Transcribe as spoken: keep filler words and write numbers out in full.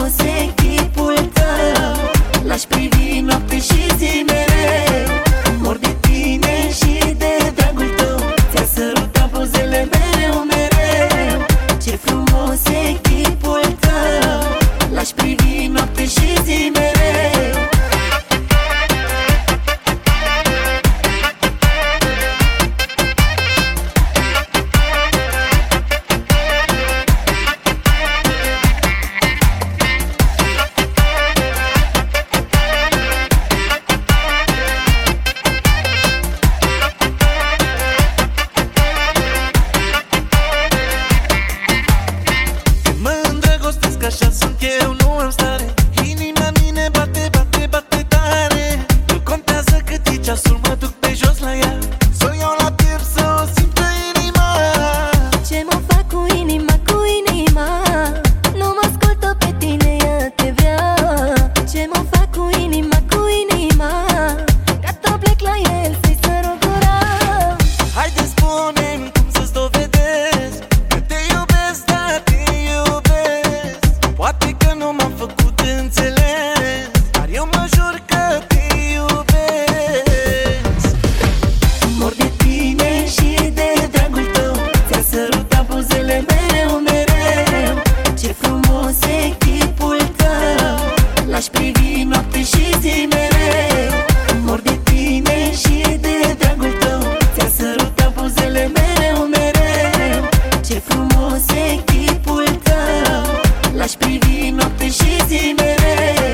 frumos e chipul tău, l-aș privi noapte și zi mereu. Mor de tine și de dragul tău, ți-a sărutat buzele mereu, mereu. Ce frumos e chipul tău, l-aș privi noapte și zi mereu. Așa sunt eu, nu am stare. Inima mine bate, bate, bate tare. Nu contează cât e ceasul, mă duc pe jos la ea. S-o iau la piept să o simtă inima. Ce mă fac cu inima, cu inima? Nu mă ascultă pe tine, ea te vrea. Ce mă fac cu inima, cu inima? Gata, plec la el, să-i sărut gura. Haide spune-mi cum să-ți dovedesc că te iubesc, da, te iubesc. Poate că nu m-am făcut înțeles, dar eu mă jur că te iubesc. Mor de tine și de dragul tău, ți-a sărutat buzele mereu, mereu. Ce frumos e chipul tău, l-aș privi noapte și zi mereu. Mor de tine și de dragul tău, ți-a sărutat buzele mereu, mereu. Ce frumos e chipul tău, l-aș privi noapte și zi mereu.